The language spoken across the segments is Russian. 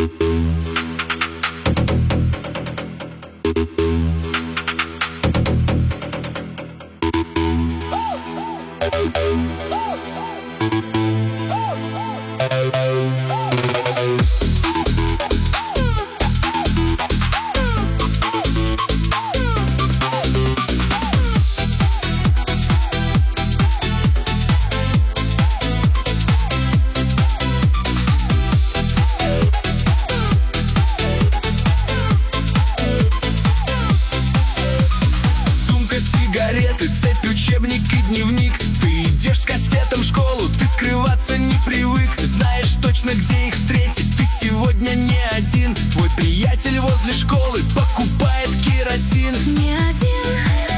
Цепь, учебник и дневник. Ты идешь с кастетом в школу, ты скрываться не привык. Знаешь точно, где их встретить, ты сегодня не один. Твой приятель возле школы покупает керосин. Не один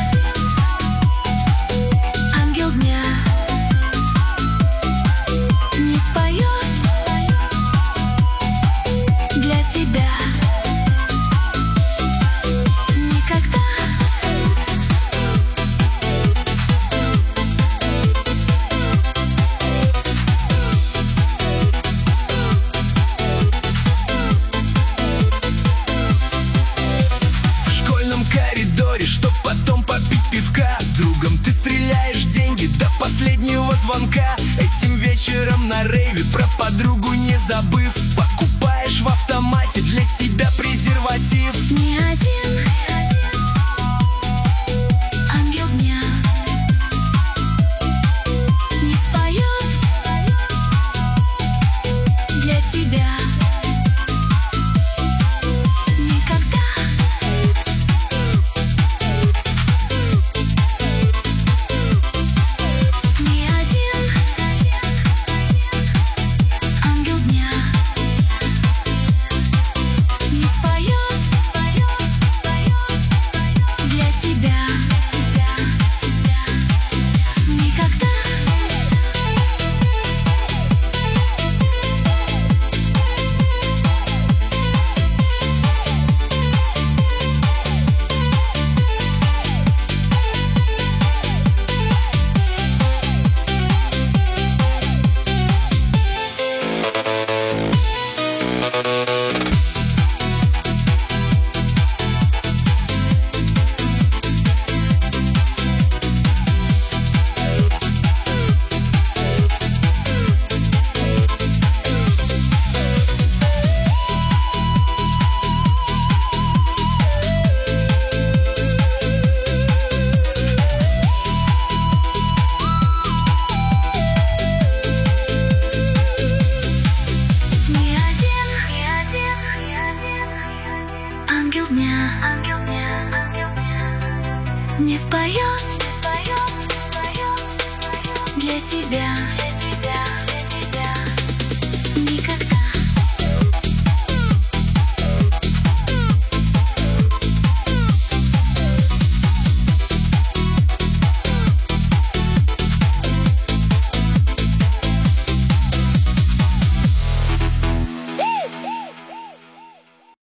ангел дня не споет для тебя никогда. Чтоб потом попить пивка с другом, ты стреляешь деньги до последнего звонка. Этим вечером на рейве про подругу не забыв, покупаешь в автомате для себя презерватив. Не один ангел дня не споет для тебя никогда. Ангел дня не споет для тебя.